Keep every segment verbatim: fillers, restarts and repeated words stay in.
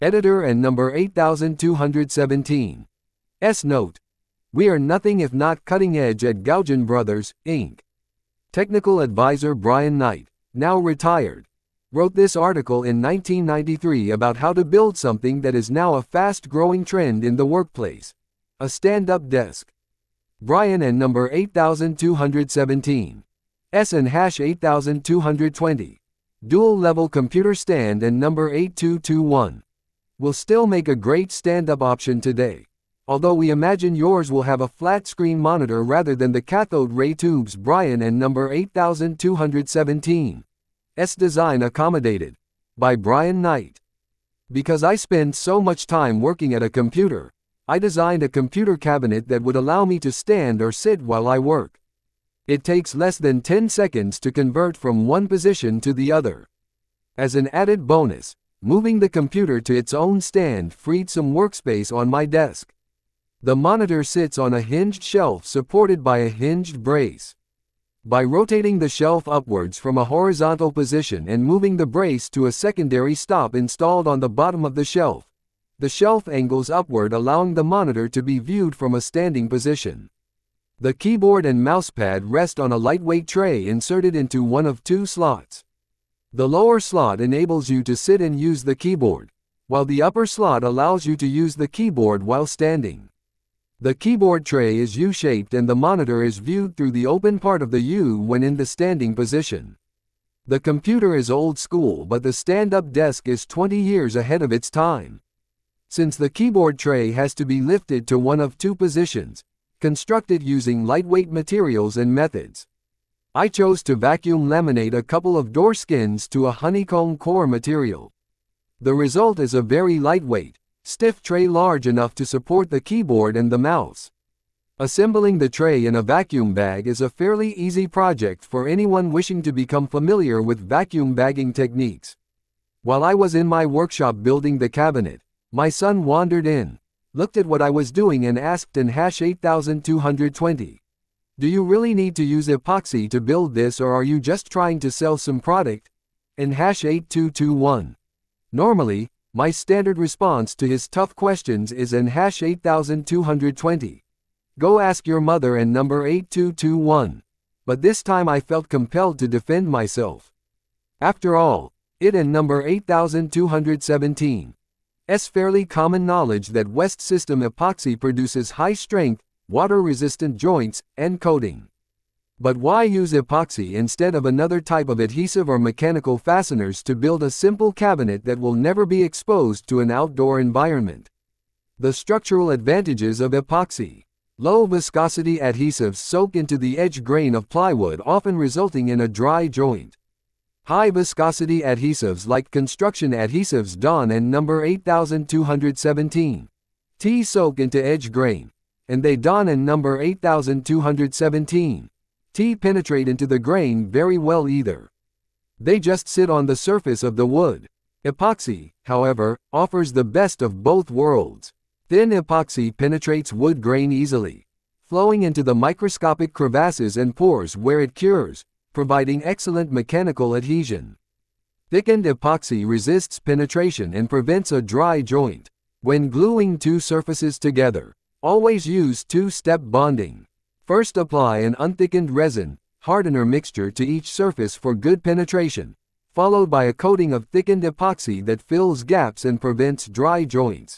Editor and number eight thousand two hundred seventeen. S note. We are nothing if not cutting edge at Gauguin Brothers, Incorporated. Technical advisor Brian Knight, now retired, wrote this article in nineteen ninety-three about how to build something that is now a fast-growing trend in the workplace: a stand-up desk. Brian and number eight thousand two hundred seventeen. S and hash eight thousand two hundred twenty. Dual-level computer stand and number eight two two one. Will still make a great stand-up option today, although we imagine yours will have a flat-screen monitor rather than the cathode ray tubes. Brian and number eight thousand two hundred seventeen. S design accommodated. By Brian Knight. Because I spend so much time working at a computer, I designed a computer cabinet that would allow me to stand or sit while I work. It takes less than ten seconds to convert from one position to the other. As an added bonus, moving the computer to its own stand freed some workspace on my desk. The monitor sits on a hinged shelf supported by a hinged brace. By rotating the shelf upwards from a horizontal position and moving the brace to a secondary stop installed on the bottom of the shelf, the shelf angles upward, allowing the monitor to be viewed from a standing position. The keyboard and mousepad rest on a lightweight tray inserted into one of two slots. The lower slot enables you to sit and use the keyboard, while the upper slot allows you to use the keyboard while standing. The keyboard tray is U-shaped and the monitor is viewed through the open part of the U when in the standing position. The computer is old school, but the stand-up desk is twenty years ahead of its time. Since the keyboard tray has to be lifted to one of two positions, constructed using lightweight materials and methods, I chose to vacuum laminate a couple of door skins to a honeycomb core material. The result is a very lightweight, stiff tray large enough to support the keyboard and the mouse. Assembling the tray in a vacuum bag is a fairly easy project for anyone wishing to become familiar with vacuum bagging techniques. While I was in my workshop building the cabinet, my son wandered in, looked at what I was doing and asked in hash eight thousand two hundred twenty. Do you really need to use epoxy to build this, or are you just trying to sell some product? In hash eight two two one. Normally, my standard response to his tough questions is in hash eight thousand two hundred twenty. Go ask your mother and number eight two two one. But this time I felt compelled to defend myself. After all, it and number eight thousand two hundred seventeen. S fairly common knowledge that West System epoxy produces high-strength, water-resistant joints and coating. But why use epoxy instead of another type of adhesive or mechanical fasteners to build a simple cabinet that will never be exposed to an outdoor environment? The structural advantages of epoxy. Low viscosity adhesives soak into the edge grain of plywood, often resulting in a dry joint. High viscosity adhesives like construction adhesives Dawn and number eight thousand two hundred seventeen. T soak into edge grain, and they Dawn and number eight thousand two hundred seventeen. T penetrate into the grain very well either. They just sit on the surface of the wood. Epoxy, however, offers the best of both worlds. Thin epoxy penetrates wood grain easily, flowing into the microscopic crevasses and pores where it cures, providing excellent mechanical adhesion. Thickened epoxy resists penetration and prevents a dry joint. When gluing two surfaces together, always use two-step bonding. First, apply an unthickened resin hardener mixture to each surface for good penetration, followed by a coating of thickened epoxy that fills gaps and prevents dry joints.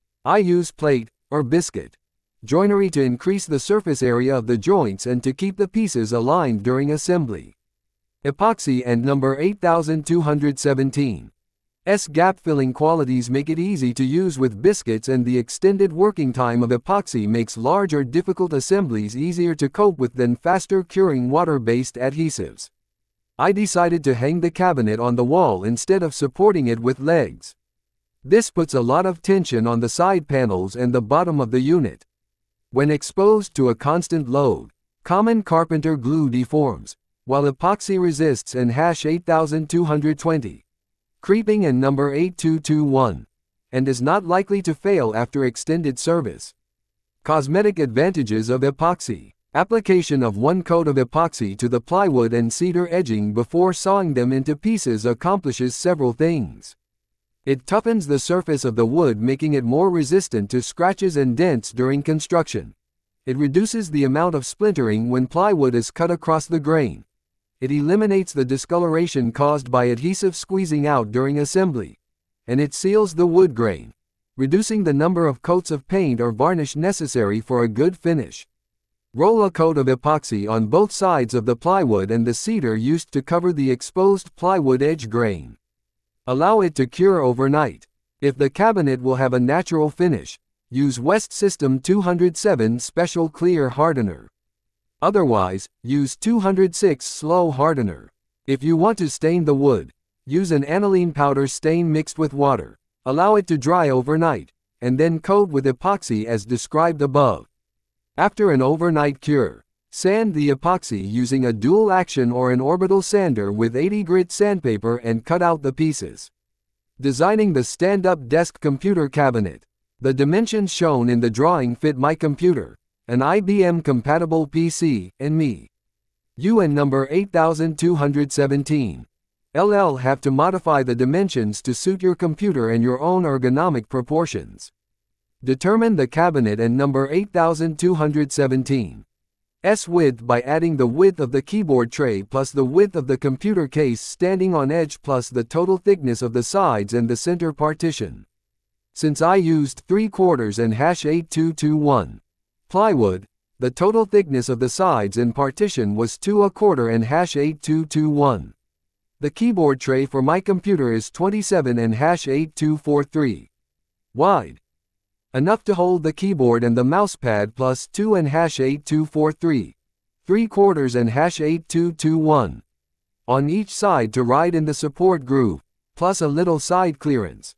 I use plate, or biscuit, joinery to increase the surface area of the joints and to keep the pieces aligned during assembly. Epoxy and number eight thousand two hundred seventeen. S gap-filling qualities make it easy to use with biscuits, and the extended working time of epoxy makes large or difficult assemblies easier to cope with than faster curing water-based adhesives. I decided to hang the cabinet on the wall instead of supporting it with legs. This puts a lot of tension on the side panels and the bottom of the unit. When exposed to a constant load, common carpenter glue deforms, while epoxy resists in hash eight thousand two hundred twenty. Creeping and number eight two two one, and is not likely to fail after extended service. Cosmetic advantages of epoxy. Application of one coat of epoxy to the plywood and cedar edging before sawing them into pieces accomplishes several things. It toughens the surface of the wood, making it more resistant to scratches and dents during construction. It reduces the amount of splintering when plywood is cut across the grain. It eliminates the discoloration caused by adhesive squeezing out during assembly. And it seals the wood grain, reducing the number of coats of paint or varnish necessary for a good finish. Roll a coat of epoxy on both sides of the plywood and the cedar used to cover the exposed plywood edge grain. Allow it to cure overnight. If the cabinet will have a natural finish, use West System two oh seven Special Clear Hardener. Otherwise, use two oh six Slow Hardener. If you want to stain the wood, use an aniline powder stain mixed with water. Allow it to dry overnight, and then coat with epoxy as described above. After an overnight cure, sand the epoxy using a dual action or an orbital sander with eighty grit sandpaper and cut out the pieces. Designing the stand-up desk computer cabinet. The dimensions shown in the drawing fit my computer, an I B M-compatible P C, and me. You and number eight thousand two hundred seventeen. L L have to modify the dimensions to suit your computer and your own ergonomic proportions. Determine the cabinet and number eight thousand two hundred seventeen. S width by adding the width of the keyboard tray plus the width of the computer case standing on edge plus the total thickness of the sides and the center partition. Since I used three quarters and hash eight two two one plywood, the total thickness of the sides and partition was two a quarter and hash eight two two one. The keyboard tray for my computer is twenty-seven and hash eight two four three wide. Enough to hold the keyboard and the mousepad plus two and hash eight two four three, three quarters and hash eight two two one. On each side to ride in the support groove, plus a little side clearance.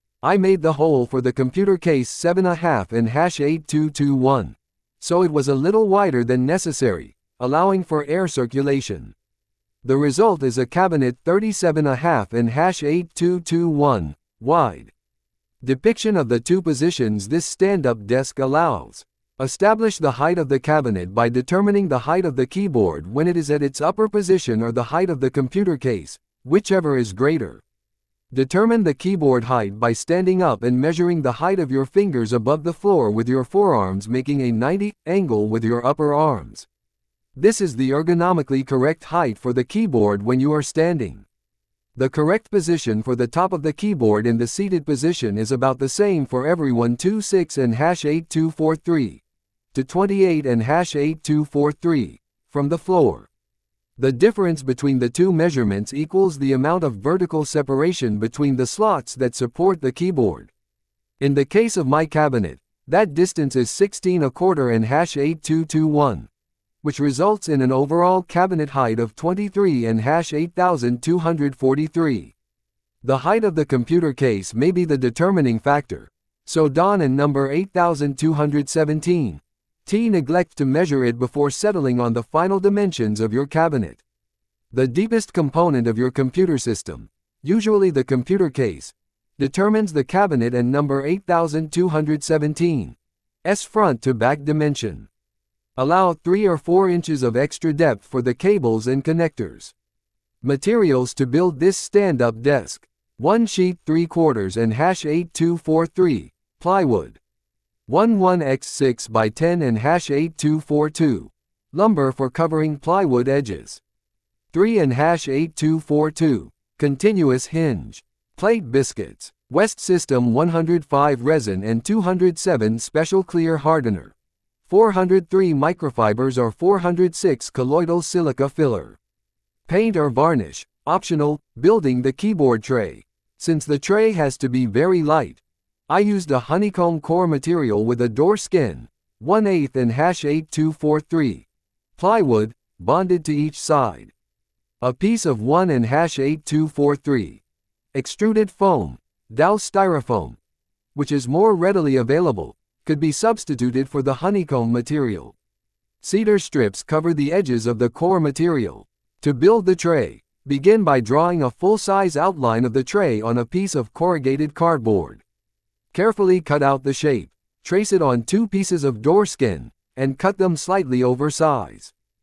I made the hole for the computer case seven and a half and hash eight two two one, so it was a little wider than necessary, allowing for air circulation. The result is a cabinet thirty-seven and a half and hash eight two two one wide. Depiction of the two positions this stand-up desk allows. Establish the height of the cabinet by determining the height of the keyboard when it is at its upper position or the height of the computer case, whichever is greater. Determine the keyboard height by standing up and measuring the height of your fingers above the floor with your forearms, making a ninety angle with your upper arms. This is the ergonomically correct height for the keyboard when you are standing. The correct position for the top of the keyboard in the seated position is about the same for everyone twenty-six and hash eight two four three to twenty-eight and hash eight two four three from the floor. The difference between the two measurements equals the amount of vertical separation between the slots that support the keyboard. In the case of my cabinet, that distance is sixteen a quarter and hash eight two two one. Which results in an overall cabinet height of twenty-three and hash eight thousand two hundred forty-three. The height of the computer case may be the determining factor, so Don and number eight thousand two hundred seventeen. T neglect to measure it before settling on the final dimensions of your cabinet. The deepest component of your computer system, usually the computer case, determines the cabinet and number eight thousand two hundred seventeen. S front to back dimension. Allow three or four inches of extra depth for the cables and connectors. Materials to build this stand-up desk. one sheet three quarters and hash eight two four three, plywood. one one by six by ten and hash eight two four two, lumber for covering plywood edges. three and hash eight two four two, continuous hinge. Plate biscuits. West System one oh five resin and two oh seven special clear hardener. four oh three microfibers or four oh six colloidal silica filler. Paint or varnish, optional, building the keyboard tray. Since the tray has to be very light, I used a honeycomb core material with a door skin, one eighth and hash eight two four three. Plywood, bonded to each side. A piece of one and hash eight two four three. Extruded foam, Dow styrofoam, which is more readily available, could be substituted for the honeycomb material. Cedar strips cover the edges of the core material. To build the tray, begin by drawing a full-size outline of the tray on a piece of corrugated cardboard. Carefully cut out the shape, trace it on two pieces of door skin, and cut them slightly oversize.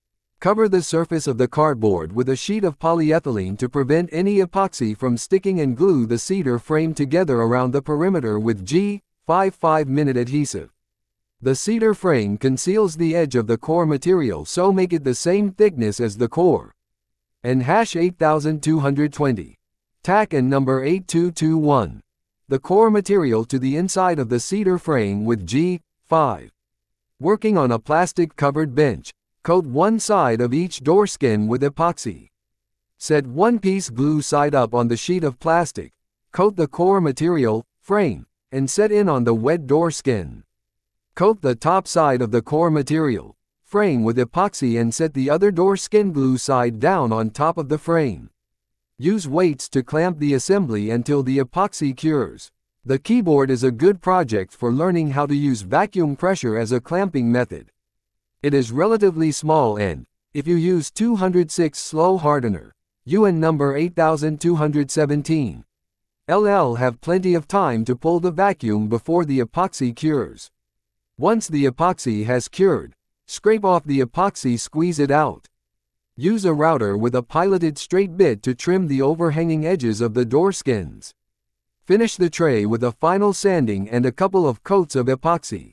Cover the surface of the cardboard with a sheet of polyethylene to prevent any epoxy from sticking and glue the cedar frame together around the perimeter with G five five minute adhesive. The cedar frame conceals the edge of the core material, so make it the same thickness as the core. And hash eight thousand two hundred twenty. Tack and number eight two two one. The core material to the inside of the cedar frame with G five. Working on a plastic covered bench, coat one side of each door skin with epoxy. Set one piece glue side up on the sheet of plastic, coat the core material, frame, and set in on the wet door skin. Coat the top side of the core material, frame with epoxy and set the other door skin glue side down on top of the frame. Use weights to clamp the assembly until the epoxy cures. The keyboard is a good project for learning how to use vacuum pressure as a clamping method. It is relatively small and, if you use two oh six slow hardener, U N number eight thousand two hundred seventeen, L L have plenty of time to pull the vacuum before the epoxy cures. Once the epoxy has cured, scrape off the epoxy, squeeze it out. Use a router with a piloted straight bit to trim the overhanging edges of the door skins. Finish the tray with a final sanding and a couple of coats of epoxy.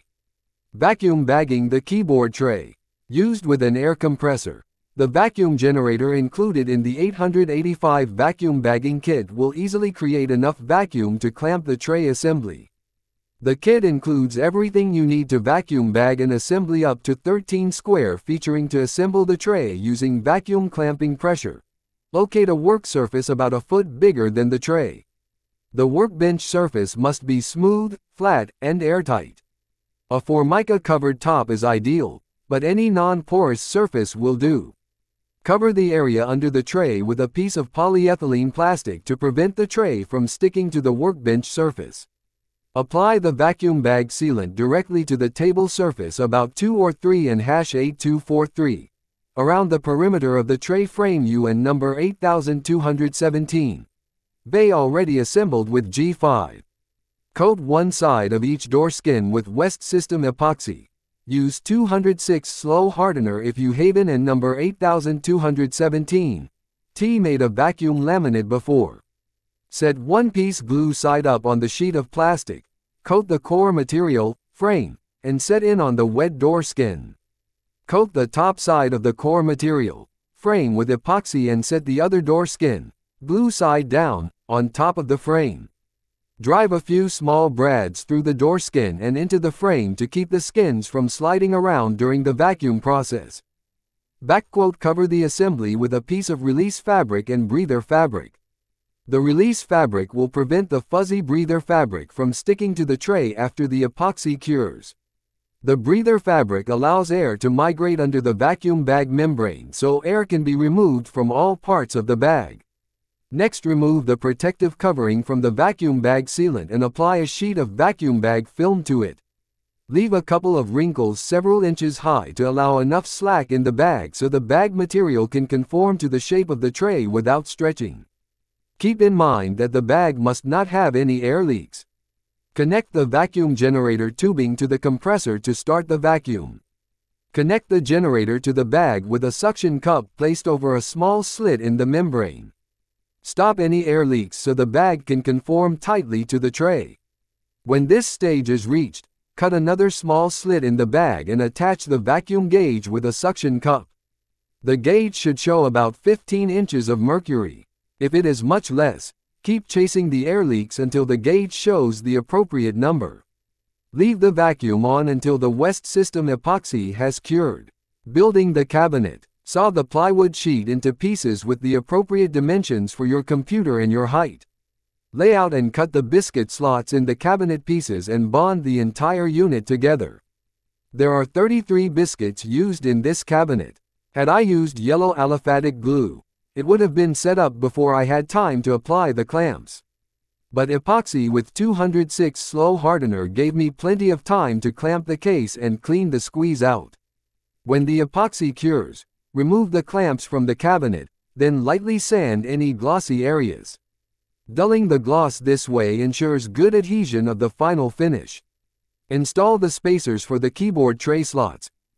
Vacuum bagging the keyboard tray. Used with an air compressor. The vacuum generator included in the eight eighty-five vacuum bagging kit will easily create enough vacuum to clamp the tray assembly. The kit includes everything you need to vacuum bag an assembly up to thirteen square featuring to assemble the tray using vacuum clamping pressure. Locate a work surface about a foot bigger than the tray. The workbench surface must be smooth, flat, and airtight. A Formica-covered top is ideal, but any non-porous surface will do. Cover the area under the tray with a piece of polyethylene plastic to prevent the tray from sticking to the workbench surface. Apply the vacuum bag sealant directly to the table surface about two or three and hash eight two four three. Around the perimeter of the tray frame U N number eight thousand two hundred seventeen. Bay already assembled with G five. Coat one side of each door skin with West System epoxy. Use two oh six slow hardener if you Haven and number eight thousand two hundred seventeen. T made a vacuum laminate before. Set one piece glue side up on the sheet of plastic. Coat the core material, frame, and set in on the wet door skin. Coat the top side of the core material, frame with epoxy and set the other door skin, glue side down, on top of the frame. Drive a few small brads through the door skin and into the frame to keep the skins from sliding around during the vacuum process. Backquote cover the assembly with a piece of release fabric and breather fabric. The release fabric will prevent the fuzzy breather fabric from sticking to the tray after the epoxy cures. The breather fabric allows air to migrate under the vacuum bag membrane so air can be removed from all parts of the bag. Next, remove the protective covering from the vacuum bag sealant and apply a sheet of vacuum bag film to it. Leave a couple of wrinkles several inches high to allow enough slack in the bag so the bag material can conform to the shape of the tray without stretching. Keep in mind that the bag must not have any air leaks. Connect the vacuum generator tubing to the compressor to start the vacuum. Connect the generator to the bag with a suction cup placed over a small slit in the membrane. Stop any air leaks so the bag can conform tightly to the tray. When this stage is reached, cut another small slit in the bag and attach the vacuum gauge with a suction cup. The gauge should show about fifteen inches of mercury. If it is much less, keep chasing the air leaks until the gauge shows the appropriate number. Leave the vacuum on until the West System epoxy has cured. Building the cabinet. Saw the plywood sheet into pieces with the appropriate dimensions for your computer and your height. Lay out and cut the biscuit slots in the cabinet pieces and bond the entire unit together. There are thirty-three biscuits used in this cabinet. Had I used yellow aliphatic glue, it would have been set up before I had time to apply the clamps. But epoxy with two oh six slow hardener gave me plenty of time to clamp the case and clean the squeeze out. When the epoxy cures, remove the clamps from the cabinet, then lightly sand any glossy areas. Dulling the gloss this way ensures good adhesion of the final finish. Install the spacers for the keyboard tray slots.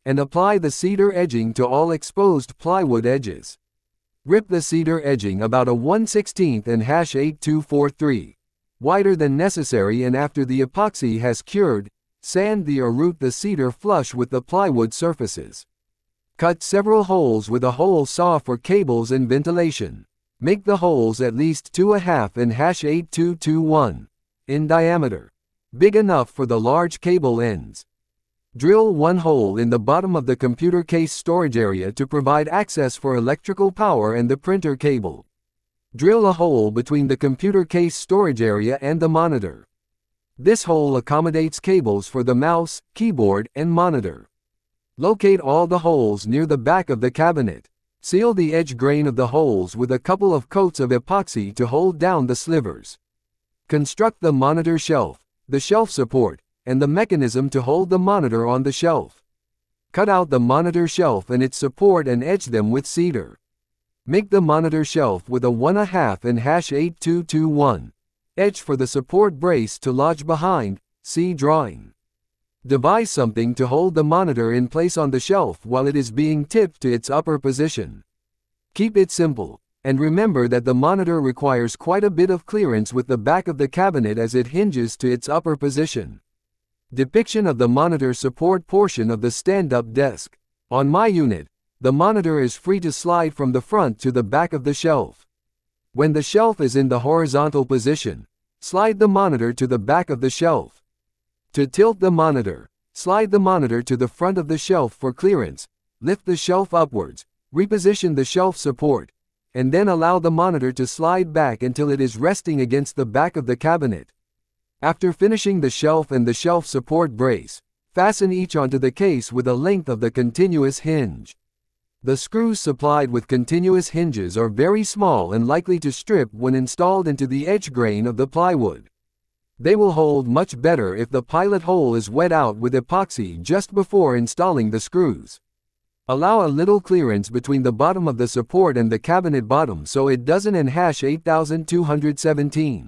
and apply the cedar edging to all exposed plywood edges. Rip the cedar edging about a one sixteenth and hash eight two four three, wider than necessary, and after the epoxy has cured, sand the or root the cedar flush with the plywood surfaces. Cut several holes with a hole saw for cables and ventilation. Make the holes at least two and a half and hash eight two two one in diameter, big enough for the large cable ends. Drill one hole in the bottom of the computer case storage area to provide access for electrical power and the printer cable. Drill a hole between the computer case storage area and the monitor. This hole accommodates cables for the mouse, keyboard, and monitor. Locate all the holes near the back of the cabinet. Seal the edge grain of the holes with a couple of coats of epoxy to hold down the slivers. Construct the monitor shelf, the shelf support, and the mechanism to hold the monitor on the shelf. Cut out the monitor shelf and its support and edge them with cedar. Make the monitor shelf with a one and a half and hash eight two two one edge for the support brace to lodge behind, see drawing. Devise something to hold the monitor in place on the shelf while it is being tipped to its upper position. Keep it simple, and remember that the monitor requires quite a bit of clearance with the back of the cabinet as it hinges to its upper position. Depiction of the monitor support portion of the stand-up desk. On my unit, the monitor is free to slide from the front to the back of the shelf. When the shelf is in the horizontal position, slide the monitor to the back of the shelf. To tilt the monitor, slide the monitor to the front of the shelf for clearance, lift the shelf upwards, reposition the shelf support, and then allow the monitor to slide back until it is resting against the back of the cabinet. After finishing the shelf and the shelf support brace, fasten each onto the case with a length of the continuous hinge. The screws supplied with continuous hinges are very small and likely to strip when installed into the edge grain of the plywood. They will hold much better if the pilot hole is wet out with epoxy just before installing the screws. Allow a little clearance between the bottom of the support and the cabinet bottom so it doesn't enhash eight thousand two hundred seventeen.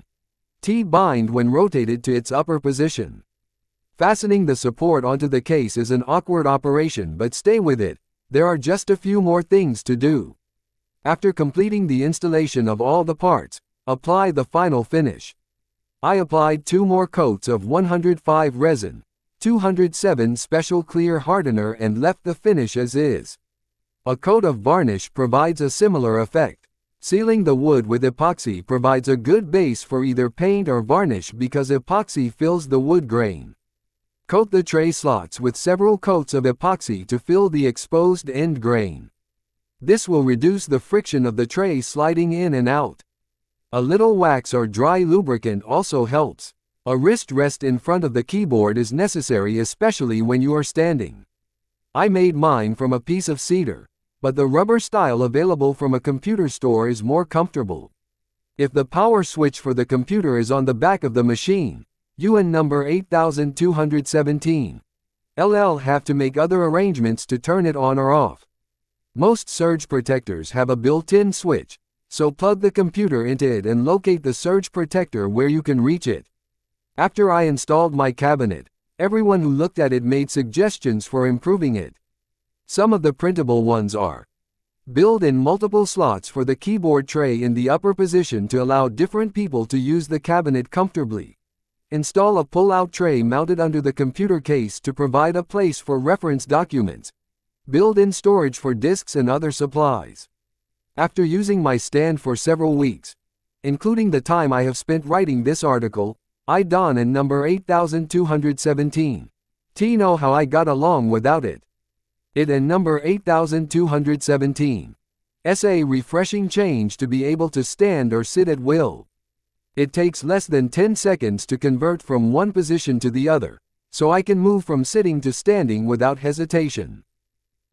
T-bind when rotated to its upper position. Fastening the support onto the case is an awkward operation, but stay with it, there are just a few more things to do. After completing the installation of all the parts, apply the final finish. I applied two more coats of one hundred five resin, two hundred seven special clear hardener and left the finish as is. A coat of varnish provides a similar effect. Sealing the wood with epoxy provides a good base for either paint or varnish because epoxy fills the wood grain. Coat the tray slots with several coats of epoxy to fill the exposed end grain. This will reduce the friction of the tray sliding in and out. A little wax or dry lubricant also helps. A wrist rest in front of the keyboard is necessary, especially when you are standing. I made mine from a piece of cedar, but the rubber style available from a computer store is more comfortable. If the power switch for the computer is on the back of the machine, U N number eight thousand two hundred seventeen, L L have to make other arrangements to turn it on or off. Most surge protectors have a built-in switch, so plug the computer into it and locate the surge protector where you can reach it. After I installed my cabinet, everyone who looked at it made suggestions for improving it. Some of the printable ones are: build in multiple slots for the keyboard tray in the upper position to allow different people to use the cabinet comfortably. Install a pull-out tray mounted under the computer case to provide a place for reference documents. Build in storage for disks and other supplies. After using my stand for several weeks, including the time I have spent writing this article, I don in number eight thousand two hundred seventeen. T know how I got along without it. It and number eight thousand two hundred seventeen. S a refreshing change to be able to stand or sit at will. It takes less than ten seconds to convert from one position to the other, so I can move from sitting to standing without hesitation.